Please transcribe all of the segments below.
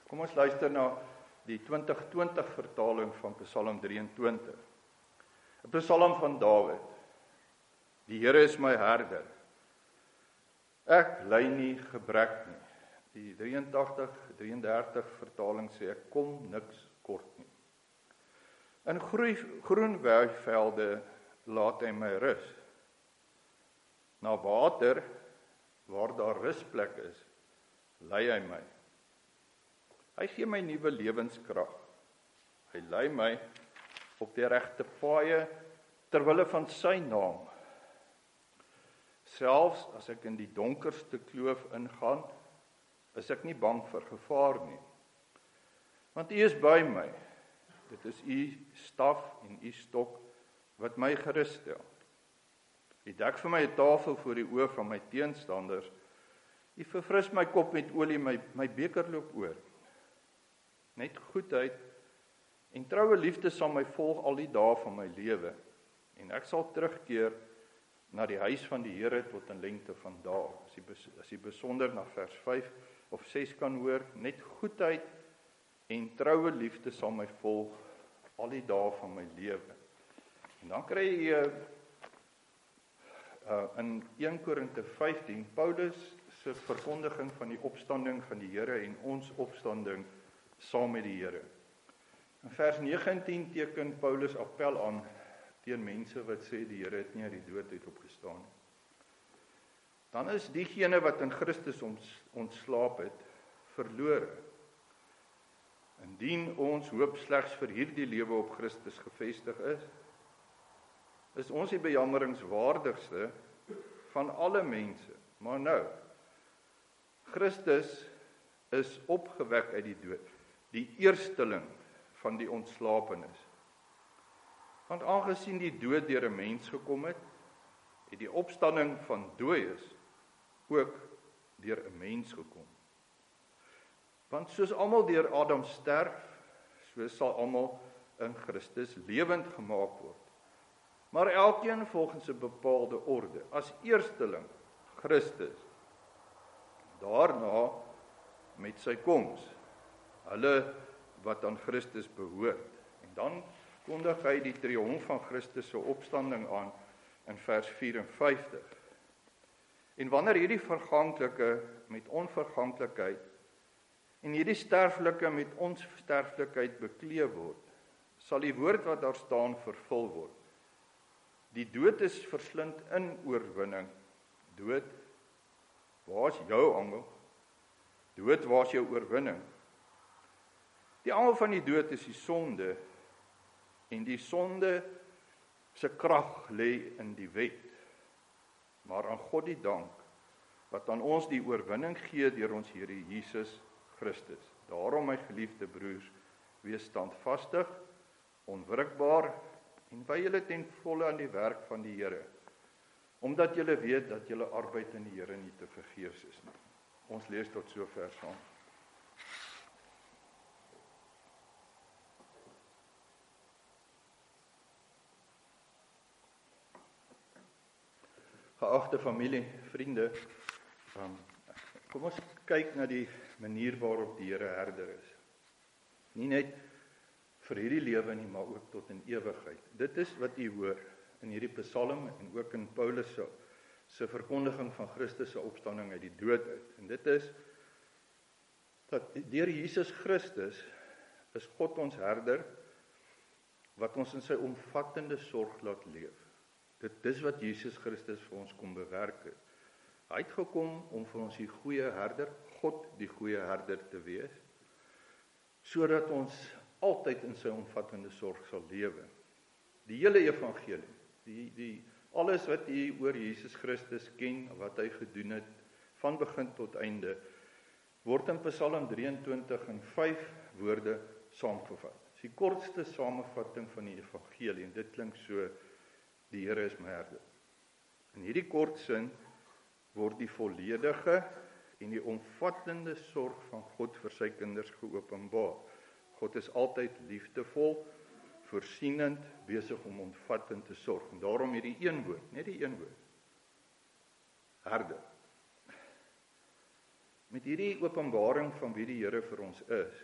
Kom ons luister na die 2020 vertaling van Psalm 23. 'n Psalm van Dawid. Die Here is my herder. Ek ly nie gebrek nie. Die 33 vertaling sê ek kom niks kort nie. In groen weivelde laat hy my rus. Na water waar daar rusplek is, lei hy my. Hy gee my nuwe lewenskrag. Hy lei my op die regte paaie ter wille van sy naam. Selfs as ek in die donkerste kloof ingaan, is ek nie bang vir gevaar nie. Want U is by my. Dit is U staf en U stok wat my gerus stel. U dek vir my 'n tafel voor die oë van my teenstanders. U verfris my kop met olie, my beker loop oor. Net goedheid en troue liefde sal my volg al die dae van my lewe. En ek sal terugkeer na die huis van die Here tot in lengte van dae. As jy besonder na vers 5 of 6 kan hoor, net goedheid en troue liefde sal my volg al die dae van my lewe. En dan kry jy in 1 Korinte 15 Paulus se verkondiging van die opstanding van die Here en ons opstanding saam met die Here. In vers 19 teken Paulus appel aan teen mense wat sê die Here het nie uit die dood uit opgestaan nie. Dan is diegene wat in Christus ontslaap het, verlore. Indien ons hoop slegs vir hierdie lewe op Christus gefestig is ons die bejammeringswaardigste van alle mense. Maar nou, Christus is opgewek uit die dood, die eersteling van die ontslapenis. Want aangesien die dood deur 'n mens gekom het die opstanding van dooies ook deur 'n mens gekom. Want soos almal deur Adam sterf, so sal almal in Christus lewend gemaak word. Maar elkeen volgens 'n bepaalde orde. As eersteling Christus, daarna met sy koms, hulle wat aan Christus behoort. En dan kondig hy die triomf van Christus se opstanding aan in vers 54. En wanneer hierdie verganklike met onverganklikheid en hierdie sterflike met onsterflikheid bekleed word, sal die woord wat daar staan vervul word. Die dood is verslind in oorwinning. Dood, waar is jou angel? Dood, waar is jou oorwinning? Die angel van die dood is die sonde, en die sonde se krag lê in die wet. Maar aan God die dank, wat aan ons die oorwinning gee deur ons Here Jesus Christus. Daarom, my geliefde broers, wees standvastig, onwrikbaar, en wy julle ten volle aan die werk van die Here, omdat julle weet dat julle arbeid in die Here nie te vergeefs is nie. Ons lees tot sover saam. Geagte familie, vriende, kom ons kyk na die manier waarop die Here herder is. Nie net vir hierdie lewe nie, maar ook tot in ewigheid. Dit is wat u hoor in hierdie Psalm en ook in Paulus se verkondiging van Christus se opstanding uit die dood uit. En dit is dat deur Jesus Christus is God ons herder wat ons in sy omvattende sorg laat leef. Dit is wat Jesus Christus vir ons kom bewerk het. Hy het gekom om vir ons die goeie herder, God die goeie herder te wees, sodat ons altyd in sy omvattende sorg sal lewe. Die hele evangelie, alles wat u oor Jesus Christus ken, wat hy gedoen het, van begin tot einde, word in Psalm 23 in 5 woorde saamgevat. Dis die kortste samevatting van die evangelie, en dit klink so: die Here is my herder. In hierdie kort sin word die volledige en die omvattende sorg van God vir sy kinders geopenbaar. God is altyd liefdevol, voorsienend, besig om omvattend te sorg. En daarom hierdie een woord, net die een woord. Herder. Met hierdie openbaring van wie die Here vir ons is,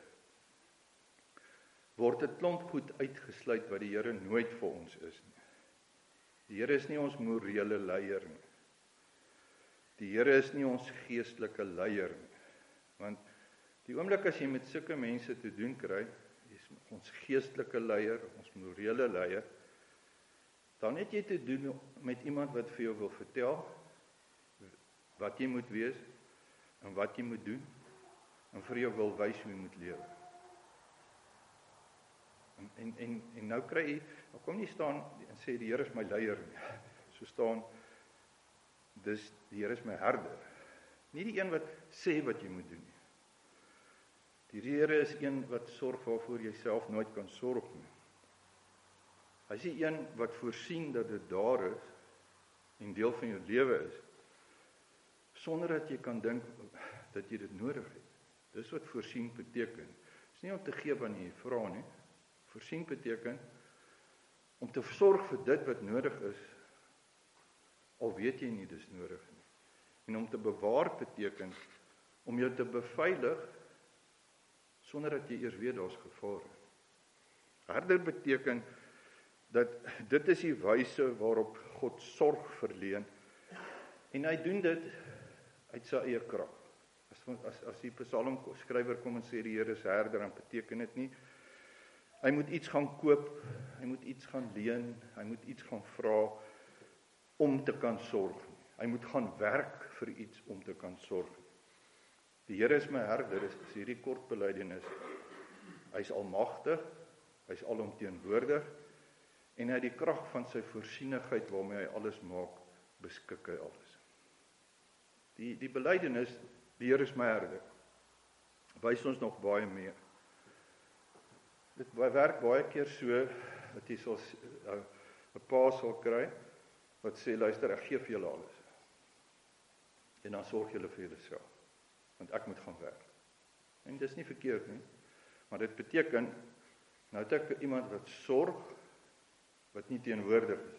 word 'n klomp goed uitgesluit wat die Here nooit vir ons is nie. Die Here is nie ons morele leier nie. Die Here is nie ons geestelike leier nie. Want die oomblik as jy met sulke mense te doen kry, is ons geestelike leier, ons morele leier, dan het jy te doen met iemand wat vir jou wil vertel wat jy moet wees en wat jy moet doen en vir jou wil wys hoe jy moet lewe. En nou kry jy, nou kom nie staan en sê die Here is my leier nie. So staan, dis die Here is my herder. Nie die een wat sê wat jy moet doen nie. Die Here is een wat sorg waarvoor jy self nooit kan sorg nie. Hy is die een wat voorsien dat dit daar is en deel van jou lewe is, sonder dat jy kan dink dat jy dit nodig het. Dis wat voorsien beteken. Dis nie om te gee wanneer jy vra nie. Voorsien beteken om te sorg vir dit wat nodig is, al weet jy nie dis nodig nie. En om te bewaar beteken om jou te beveilig sonder dat jy eers weet daar's gevaar. Herder beteken dat dit is die wyse waarop God sorg verleen en hy doen dit uit sy eie krag. As die psalmskrywer kom en sê die Here is herder, dan beteken dit nie hy moet iets gaan koop, hy moet iets gaan leen, hy moet iets gaan vra om te kan sorg. Hy moet gaan werk vir iets om te kan sorg. Die Here is my herder, is hierdie kort belydenis. Hy is almagtig, hy is alomteenwoordig en hy het die krag van sy voorsienigheid waarmee hy alles maak, beskik hy alles. Die belydenis, die Here is my herder, wys ons nog baie meer. Dit werk baie keer so, dat jy sal 'n pa sal kry, wat sê, luister, ek gee vir julle alles. En dan sorg julle vir julleself, want ek moet gaan werk. En dis nie verkeerd nie, maar dit beteken, nou het ek iemand wat sorg, wat nie teenwoordig is.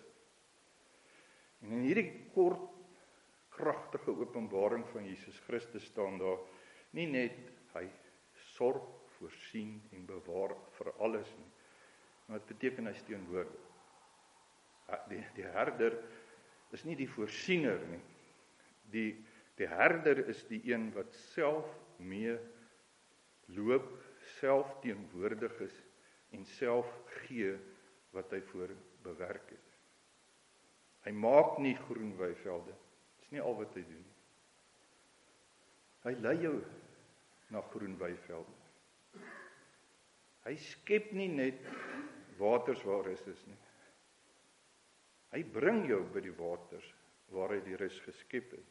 En in hierdie kort, kragtige openbaring van Jesus Christus staan daar, nie net hy sorg, voorsien en bewaar vir alles nie, maar dit beteken hy is teenwoordig. Die herder is nie die voorsiener nie, die herder is die een wat self mee loop, self teenwoordig is en self gee wat hy voor bewerk het. Hy maak nie groen weivelde, dis nie al wat hy doen. Hy lei jou na groen weivelde. Hy skep nie net waters waar rus is nie. Hy bring jou by die waters waar hy die rus geskep het.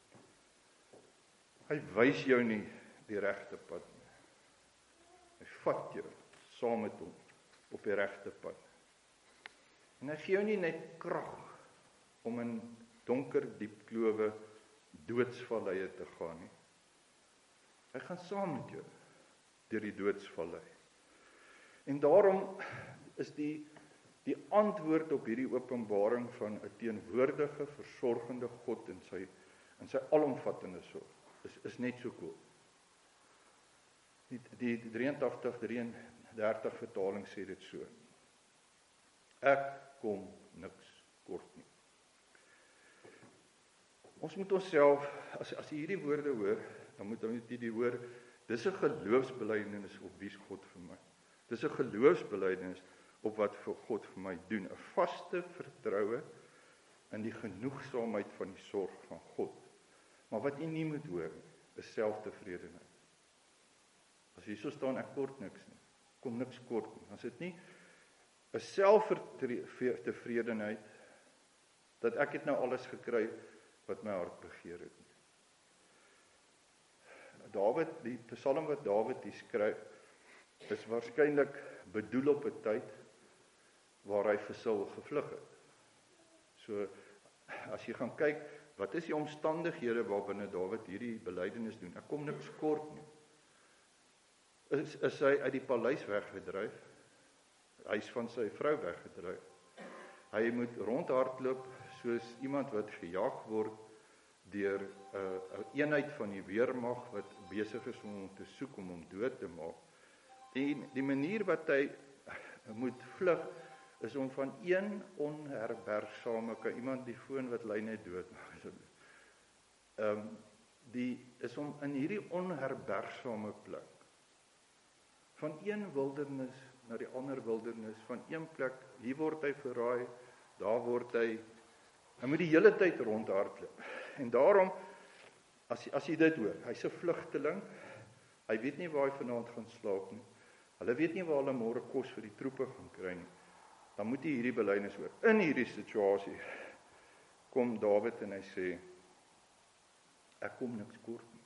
Hy wys jou nie die regte pad nie. Hy vat jou saam met hom op die regte pad. En hy gee jou nie net krag om in donker, diep klowe, doodsvalleie te gaan nie. Hy gaan saam met jou deur die doodsvallei. En daarom is die antwoord op hierdie openbaring van 'n teenwoordige, versorgende God in sy alomvattende sorg, is net so cool. Die 83 vertaling sê dit so. Ek kom niks kort nie. Ons moet onsself, as jy hierdie woorde hoor, dan moet jy die hoor, dis 'n geloofsbelydenis op wie is God vir my. Dis 'n geloofsbelydenis op wat vir God vir my doen. 'n Vaste vertroue in die genoegsaamheid van die sorg van God. Maar wat jy nie moet hoor, is selftevredenheid. As jy so staan, ek kort niks nie, kom niks kort nie, dan is dit nie 'n selftevredenheid dat ek het nou alles gekry wat my hart begeer het. Die psalm wat Dawid hier skryf, is waarskynlik bedoel op 'n tyd waar hy vir Saul gevlug het. So, as jy gaan kyk, wat is die omstandighede waarbinne Dawid hierdie belydenis doen? Ek kom niks kort nie. Is hy uit die paleis weggedryf? Hy is van sy vrou weggedryf. Hy moet rondhardloop soos iemand wat gejaag word deur 'n eenheid van die weermag wat besig is om hom te soek om hom dood te maak. En die manier wat hy moet vlug is om van een onherbergsame, kan iemand die foon wat lyn net doodmaak asseblief. Is om in hierdie onherbergsame plek van een wildernis na die ander wildernis, van een plek, hier word hy verraai, daar word hy moet die hele tyd rondhardloop. En daarom, as jy dit hoor, hy's 'n vlugteling, hy weet nie waar hy vanaand gaan slaap nie, hulle weet nie waar hulle môre kos vir die troepe gaan kry nie, dan moet jy hierdie belydenis hoor. In hierdie situasie kom Dawid en hy sê, ek kom niks kort nie.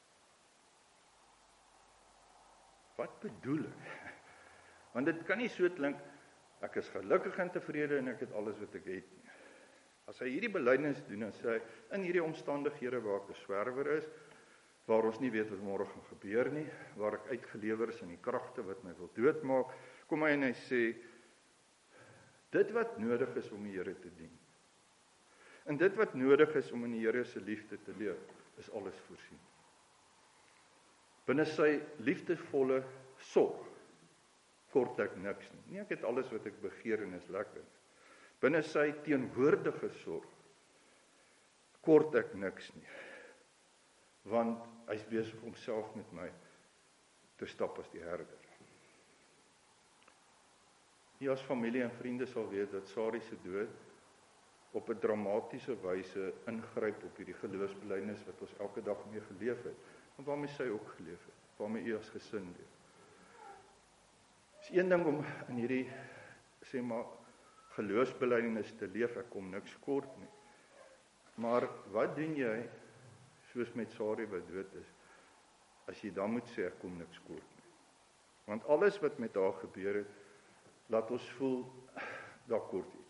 Wat bedoel ek? Want dit kan nie so klink, ek is gelukkig en tevrede en ek het alles wat ek het nie. As hy hierdie belydenis doen, dan sê hy, in hierdie omstandighede waar ek 'n swerwer is, waar ons nie weet wat môre gaan gebeur nie, waar ek uitgelewer is aan die kragte wat my wil doodmaak, kom hy en hy sê, dit wat nodig is om die Here te dien, en dit wat nodig is om in die Here se liefde te leef, is alles voorsien. Binne sy liefdevolle sorg, kort ek niks nie. Nie ek het alles wat ek begeer en is lekker. Binne sy teenwoordige sorg, kort ek niks nie. Want hy's besig om self met my te stap as die herder. Nie as familie en vriende sal weet dat Sari se dood op 'n dramatiese wyse ingryp op hierdie geloofsbelydenis wat ons elke dag mee geleef het, en waarmee sy ook geleef het, waarmee u as gesin leef. Dis een ding om in hierdie, sê maar, geloofsbelydenis te leef, ek kom niks kort nie. Maar wat doen jy, soos met Sari wat dood is, as jy dan moet sê, ek kom niks kort nie? Want alles wat met haar gebeur het, laat ons voel, daar kort iets.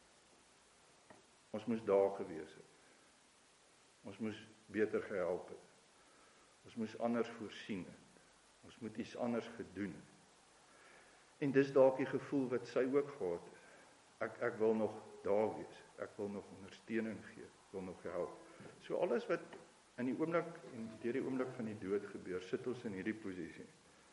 Ons moes daar gewees het. Ons moes beter gehelp het. Ons moes anders voorsien het. Ons moet iets anders gedoen het. En dis dalk die gevoel wat sy ook gehad het. Ek wil nog daar wees. Ek wil nog ondersteuning gee. Ek wil nog help. So alles wat in die oomblik en deur die oomblik van die dood gebeur, sit ons in hierdie posisie.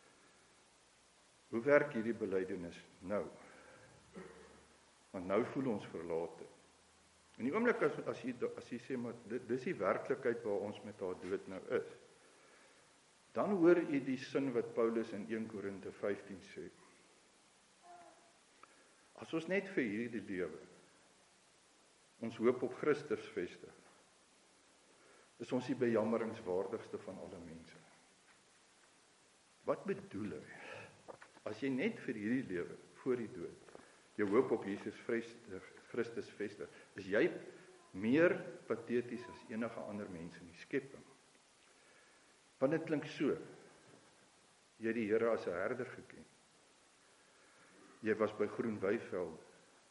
Hoe werk hierdie belydenis nou? Want nou voel ons verlate. In die oomblik as jy sê, maar dis die werklikheid waar ons met haar dood nou is, dan hoor jy die sin wat Paulus in 1 Korinte 15 sê. As ons net vir hierdie lewe ons hoop op Christus vestig, is ons die bejammeringswaardigste van alle mense. Wat bedoel hy? As jy net vir hierdie lewe, voor die dood, jou hoop op Jesus Christus vestig, is jy meer pateties as enige ander mens in die skepping. Want dit klink so, jy het die Here as 'n herder geken. Jy was by groen weivelde.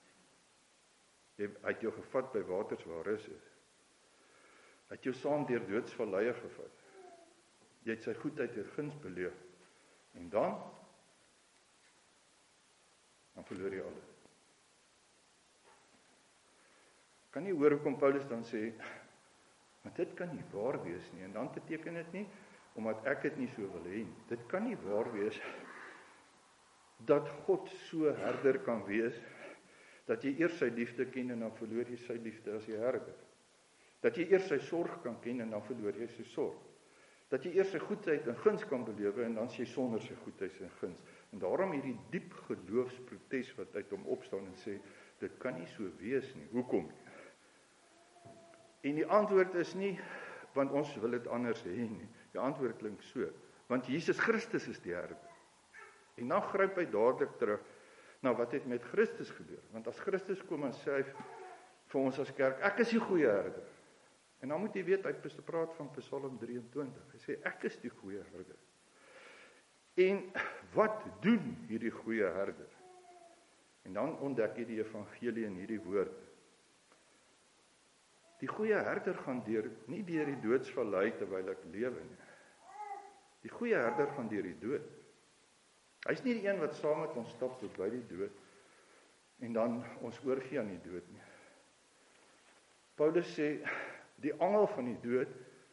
Hy het jou gevat by waters waar rus is. Hy het jou saam deur doodsvalleie gevat. Jy het sy goedheid en guns beleef. En dan verloor jy alles. Kan nie hoor hoekom Paulus dan sê, maar dit kan nie waar wees nie, en dan beteken dit nie, omdat ek dit nie so wil hê nie. Dit kan nie waar wees, dat God so herder kan wees, dat jy eers sy liefde ken, en dan verloor jy sy liefde as die herder. Dat jy eers sy sorg kan ken, en dan verloor jy sy sorg. Dat jy eers sy goedheid en guns kan belewe, en dan is jy sonder sy goedheid en guns. En daarom hierdie diep geloofsprotes wat uit hom opstaan en sê, dit kan nie so wees nie. Hoekom? En die antwoord is nie, want ons wil dit anders hê nie. Die antwoord klink so, want Jesus Christus is die herder. En dan gryp hy dadelik terug na wat het met Christus gebeur. Want as Christus kom en sê vir ons as kerk, ek is die goeie herder. En dan moet jy weet, hy praat van Psalm 23. Hy sê, ek is die goeie herder. En wat doen hierdie goeie herder? En dan ontdek jy die evangelie in hierdie woord. Die goeie herder gaan nie deur die doodsvallei terwyl ek lewe nie. Die goeie herder gaan deur die dood. Hy's nie die een wat saam met ons stap tot by die dood en dan ons oorgee aan die dood nie. Paulus sê, Die angel van die dood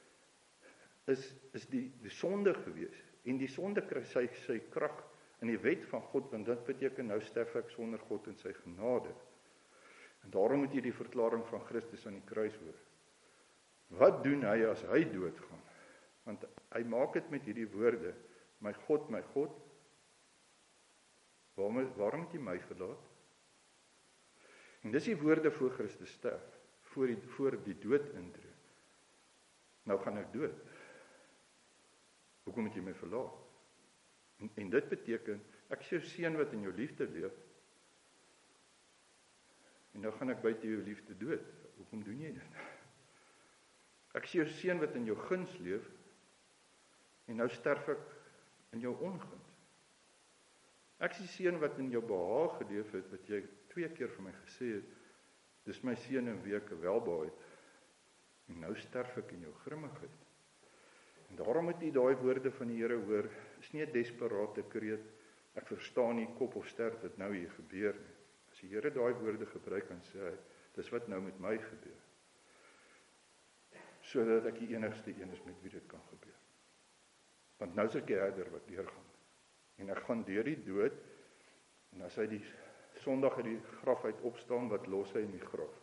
is die sonde gewees. En die sonde kry sy krag in die wet van God, want dit beteken nou sterf ek sonder God en sy genade. En daarom moet jy die verklaring van Christus aan die kruis hoor. Wat doen hy as hy doodgaan? Want hy maak dit met hierdie woorde, my God, waarom het jy my verlaat? En dis die woorde voor Christus sterf, voor die dood intree. Nou gaan ek dood. Hoekom het jy my verlaat? En dit beteken, ek is jou seun wat in jou liefde leef, en nou gaan ek buite jou liefde dood. Hoekom doen jy dit? Ek is jou seun wat in jou guns leef, en nou sterf ek in jou onguns. Ek is die seun wat in jou behaag geleef het, wat jy 2 keer vir my gesê het, dis my seun in wie ek welbehaag het, en nou sterf ek in jou grimmigheid. En daarom moet jy daai woorde van die Here hoor, is nie 'n desperate kreet, ek verstaan nie, kop of sterf dit nou hier gebeur nie. As die Here daai woorde gebruik, dan sê hy, dis wat nou met my gebeur. Sodat ek die enigste een is met wie dit kan gebeur. Want nou is ek die herder wat deurgaan. En ek gaan deur die dood, en as hy die Sondag uit die graf uit opstaan, wat los hy in die graf?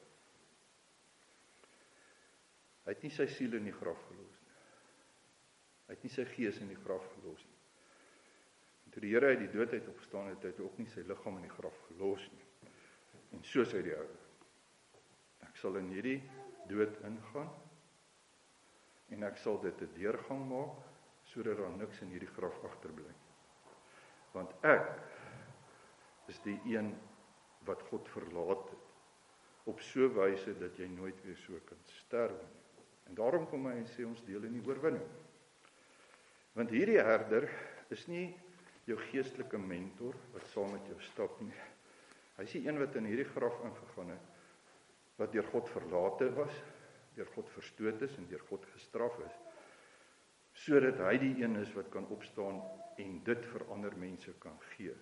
Hy het nie sy siel in die graf gelos nie. Hy het nie sy gees in die graf gelos nie. En toe die Here uit die dood uit opstaan het, het hy ook nie sy liggaam in die graf gelos nie. En so sê die Here, ek sal in hierdie dood ingaan, en ek sal dit 'n deurgang maak, sodat daar niks in hierdie graf agterbly. Want ek is die een wat God verlaat het, op so wyse dat jy nooit weer so kan sterwe nie. En daarom kom hy en sê ons deel in die oorwinning. Want hierdie herder is nie jou geestelike mentor wat saam met jou stap nie. Hy is die een wat in hierdie graf ingegaan het, wat deur God verlate was, deur God verstoot is en deur God gestraf is, sodat hy die een is wat kan opstaan en dit vir ander mense kan gee.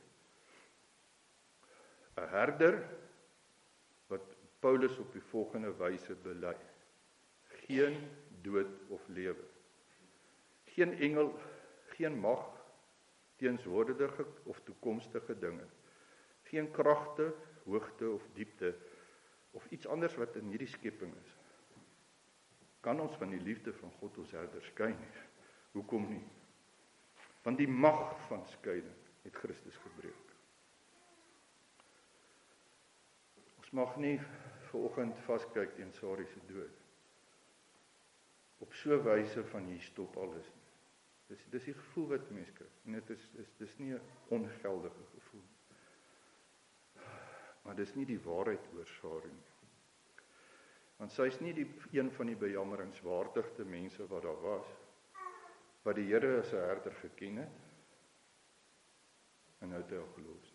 'n Herder wat Paulus op die volgende wyse bely: geen dood of lewe, geen engel, geen mag, teenswoordige of toekomstige dinge, geen kragte, hoogte of diepte of iets anders wat in hierdie skepping is, kan ons van die liefde van God ons herder skei nie. Hoekom nie? Want die mag van skeiding het Christus gebreek. Ons mag nie vanoggend vaskyk teen Sari se dood. Op so 'n wyse van hier stop alles nie. Dis die gevoel wat mense kry. En dit is nie 'n ongeldige gevoel. Maar dis nie die waarheid oor Sari nie. Want sy is nie een van die bejammeringswaardigste mense wat daar was, wat die Here as 'n herder geken het, en nou het hy al gelos.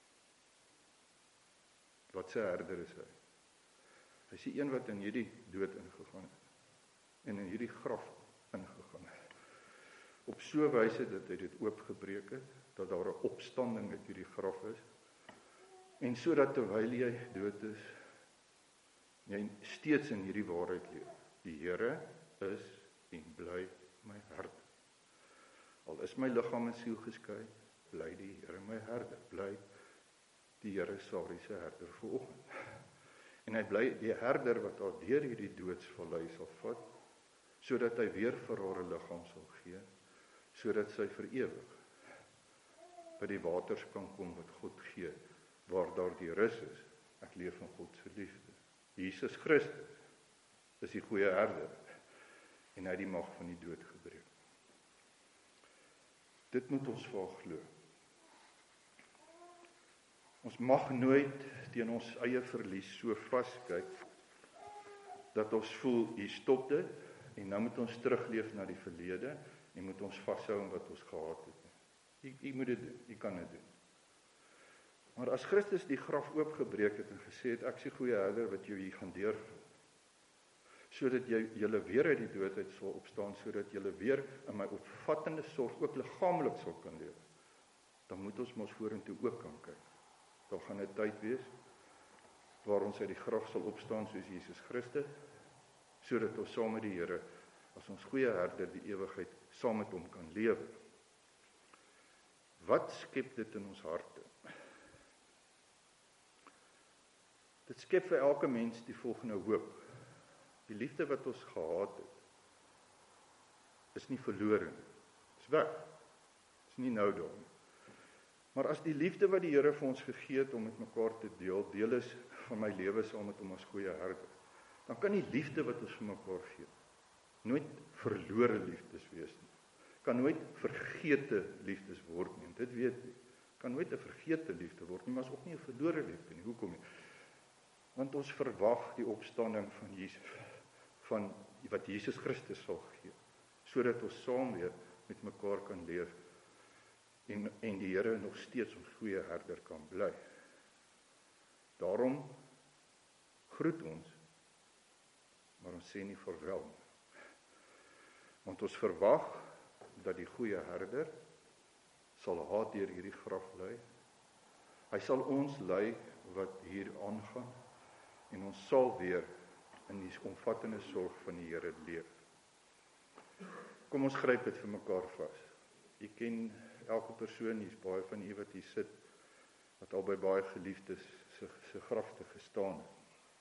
Wat sy herder is hy? Hy is die een wat in hierdie dood ingegaan het, en in hierdie graf ingegaan het. Op so 'n wyse dat hy dit oopgebreek het, dat daar 'n opstanding uit hierdie graf is, en sodat terwyl jy dood is, jy steeds in hierdie waarheid leef. Die Here is en bly my herder. Al is my liggaam en siel geskei, bly die Here my herder, bly die Here Sari se herder vanoggend. En hy bly die herder wat haar deur hierdie doodsvallei sal vat, sodat hy weer vir haar 'n liggaam sal gee, sodat sy vir ewig by die waters kan kom wat God gee, waar daar die rus is. Ek leef in God se liefde. Jesus Christus is die goeie herder, en hy het die mag van die dood gebreek. Dit moet ons vir glo. Ons mag nooit teen ons eie verlies so vaskyk, dat ons voel, hier stop dit, en nou moet ons terugleef na die verlede, en moet ons vashou aan wat ons gehad het. Jy moet dit doen, jy kan dit doen. Maar as Christus die graf oopgebreek het en gesê het, ek is die goeie herder wat jou hier gaan deurgaan, sodat julle weer uit die dood uit sal opstaan, sodat julle weer in my opvattende sorg ook liggaamlik sal kan leef, dan moet ons mos vorentoe ook kan kyk. Daar gaan 'n tyd wees waar ons uit die graf sal opstaan soos Jesus Christus, sodat ons saam met die Here as ons goeie herder die ewigheid saam met hom kan lewe. Wat skep dit in ons harte? Dit skep vir elke mens die volgende hoop. Die liefde wat ons gehad het, is nie verlore nie. Is weg. Is nie nou daar nie. Maar as die liefde wat die Here vir ons gegee het om met mekaar te deel is van my lewe saam met hom as goeie herder, dan kan die liefde wat ons vir mekaar gee, nooit verlore liefdes wees nie. Kan nooit vergete liefdes word nie. Dit weet jy. Kan nooit 'n vergete liefde word nie, maar is ook nie 'n verlore liefde nie. Hoekom nie? Want ons verwag die opstanding van Jesus, van wat Jesus Christus sal gee, sodat ons saam weer met mekaar kan leef en die Here nog steeds ons goeie herder kan bly. Daarom groet ons, maar ons sê nie vaarwel nie. Want ons verwag dat die goeie herder sal haar deur hierdie graf lei. Hy sal ons lei wat hier aangaan en ons sal weer in die omvattende sorg van die Here leef. Kom ons gryp dit vir mekaar vas. Jy ken elke persoon, hier's baie van u wat hier sit, wat al by baie geliefdes se grafte gestaan het.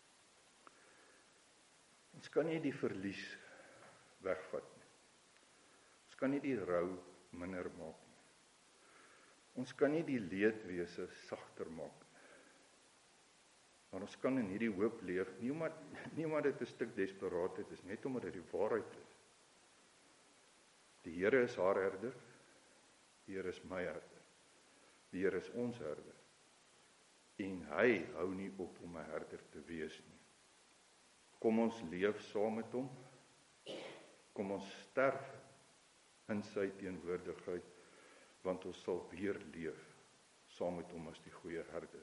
Ons kan nie die verlies wegvat nie. Ons kan nie die rou minder maak nie. Ons kan nie die leedwese sagter maak nie. Maar ons kan in hierdie hoop leef, nie omdat dit 'n stuk desperaatheid is, net omdat dit die waarheid is. Die Here is haar herder, die Here is my herder, die Here is ons herder, en hy hou nie op om 'n herder te wees nie. Kom ons leef saam met hom, kom ons sterf in sy teenwoordigheid, want ons sal weer leef saam met hom as die goeie herder.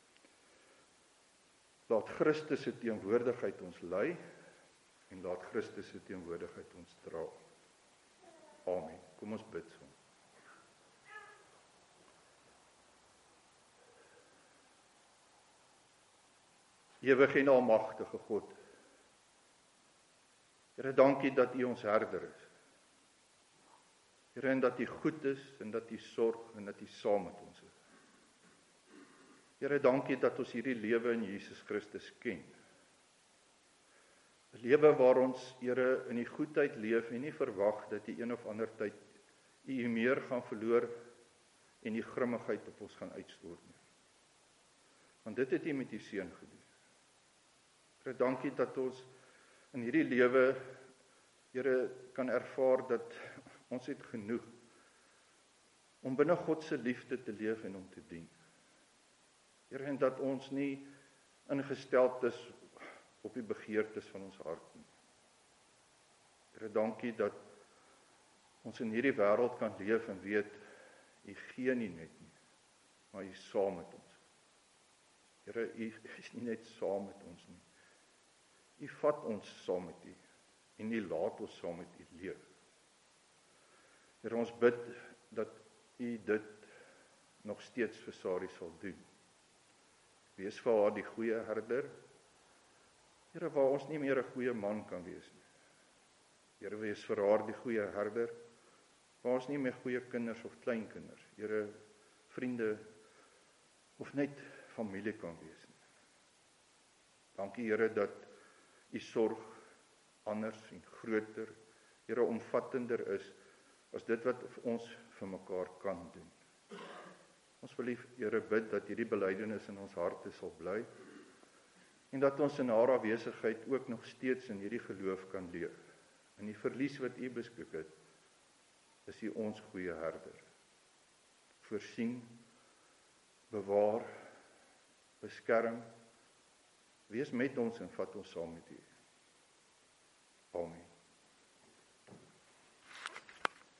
Laat Christus se teenwoordigheid ons lei en laat Christus se teenwoordigheid ons dra. Amen. Kom ons bid saam. Ewige en almagtige God, Here, dankie dat U ons herder is. Here, en dat U goed is en dat U sorg en dat U saam met ons is. Here, dankie dat ons hierdie lewe in Jesus Christus ken. 'n Lewe waar ons, Here, in die goedheid leef en nie verwag dat die een of ander tyd U meer gaan verloor en die grimmigheid op ons gaan uitstort nie. Want dit het U met U seun gedoen. Here, dankie dat ons in hierdie lewe, Here, kan ervaar dat ons het genoeg om binne God se liefde te leef en om te dien. Here, en dat ons nie ingesteld is op die begeertes van ons hart nie. Here, dankie dat ons in hierdie wêreld kan leef en weet, U gee nie net nie, maar U is saam met ons. Here, U is nie net saam met ons nie. U vat ons saam met U en U laat ons saam met U leef. Here, ons bid dat U dit nog steeds vir Sari sal doen. Wees vir haar die goeie herder. Here, waar ons nie meer 'n goeie man kan wees nie. Here, wees vir haar die goeie herder, waar ons nie meer goeie kinders of kleinkinders, Here, vriende of net familie kan wees nie. Dankie, Here, dat U sorg anders en groter, Here, omvattender is as dit wat ons vir mekaar kan doen. Ons wil Here bid dat hierdie belydenis in ons harte sal bly en dat ons in haar afwesigheid ook nog steeds in hierdie geloof kan leef. In die verlies wat U beskik het, is U ons goeie herder. Voorsien, bewaar, beskerm, wees met ons en vat ons saam met U. Amen.